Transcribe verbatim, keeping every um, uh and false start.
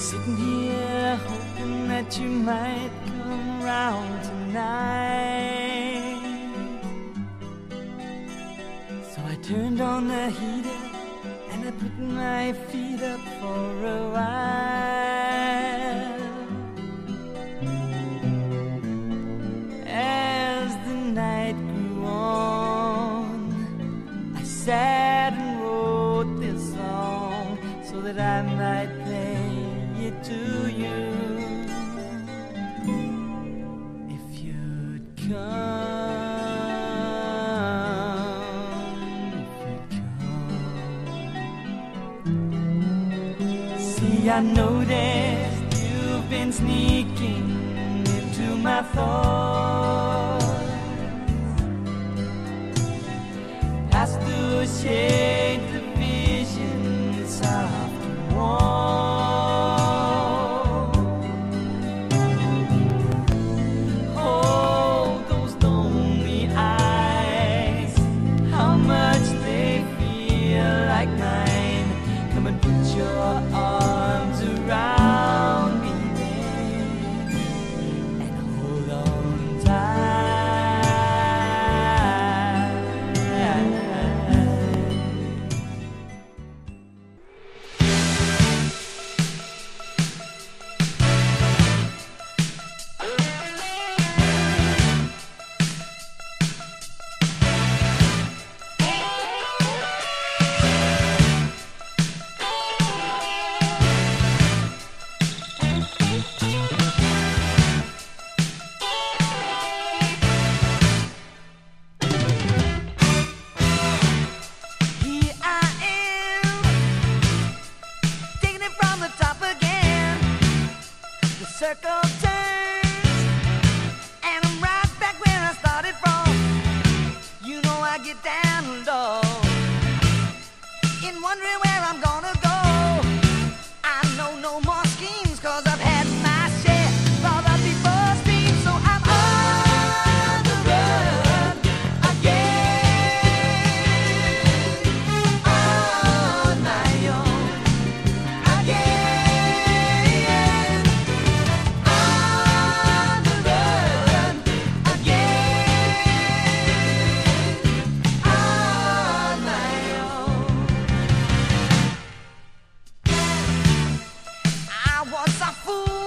Sitting here hoping that you might come round tonight. So I turned on the heater and I put my feet up for a while. As the night grew on, I sat and wrote this song so that I might play it to you. If you'd come, if you'd come. See, I noticed you've been sneaking into my thoughts, past the shades of vision, soft and warm. Your arms around me then and hold on tight. Circle turns, and I'm right back where I started from. You know I get down low, in wondering where I'm gonna go. I know no more schemes, cause I've had my share of the people's dreams. So I'm on the run again, on my own again. Fool